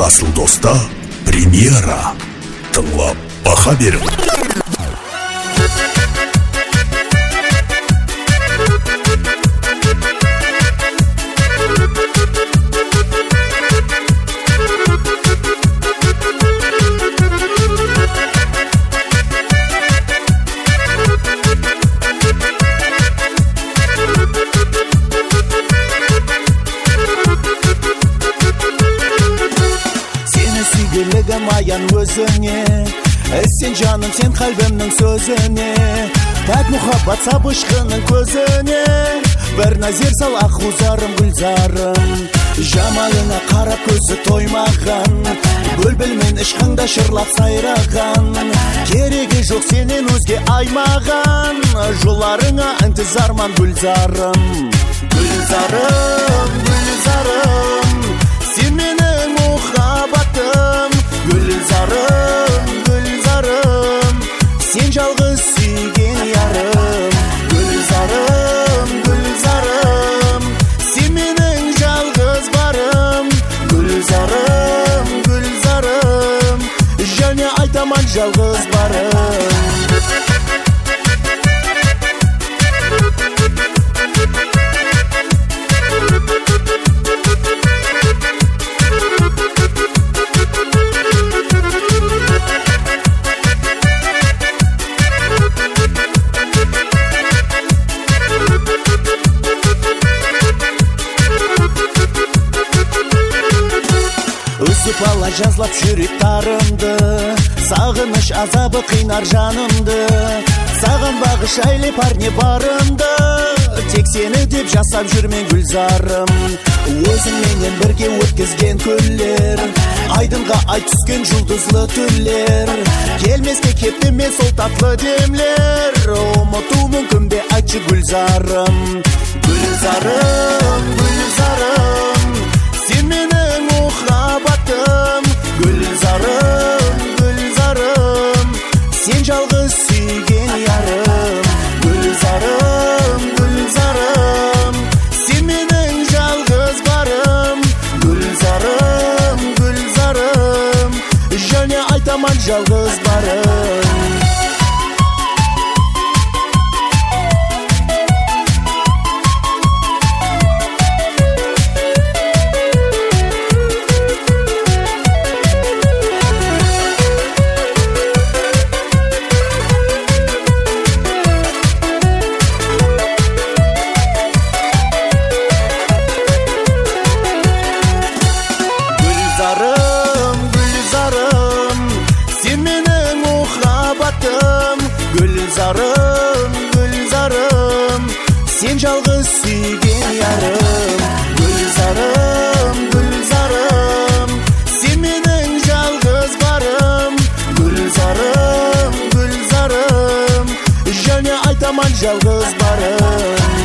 Асыл доста премьера. Тыңлап баха берің. Аян өзіңе, сен жаным, сен қалбімнің сөзіне, пәк мұхаббат сабышқының көзіне, бір назер сал аққузарым гүлзарым, жамалына қарап көзі тоймаған, бөлбілмен ішқанда шырлап сайраған, керегі жоқ сенен өзге аймаған, жоларыңа ынтызарман гүлзарым. Гүлзарым, гүлзарым, сен менің мұхаббатым. Гүлзарым, гүлзарым, сен жалғыз сүйген ярым. Гүлзарым, гүлзарым, сен менің жалғыз барым. Гүлзарым, гүлзарым, және айтаман жалғыз барым. Бала жазлап жүрек тарымды, сағыныш азабы қинар жанымды, саған бағыш айлы парне барымды, тек сені деп жасап жүрмен гүлзарым. Өзіңменен бірге өткізген күндер, айдынға ай түскен жұлдызлы түрлер, келмеске кетті ме сол татлы демлер, ұмыту мүмкін бе айтшы гүлзарым. Гүлзарым, гүлзарым, сен менің мұхаббатым. Гүлзарым, гүлзарым, сен жалғыз сүйген ярым. Гүлзарым, гүлзарым, сен менің жалғыз барым. Гүлзарым, гүлзарым, және айтаман жалғыз барым. Гүлзарым, гүлзарым, сен менің мұхаббатым. Гүлзарым, гүлзарым, сен жалғыз сүйген ярым. Гүлзарым, гүлзарым, сен менің жалғыз барым. Гүлзарым, гүлзарым, және айтаман жалғыз барым.